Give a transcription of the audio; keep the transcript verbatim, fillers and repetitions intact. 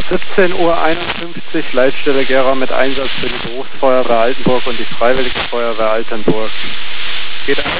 siebzehn Uhr einundfünfzig, Leitstelle Gera mit Einsatz für die Berufsfeuerwehr Altenburg und die Freiwillige Feuerwehr Altenburg. Geht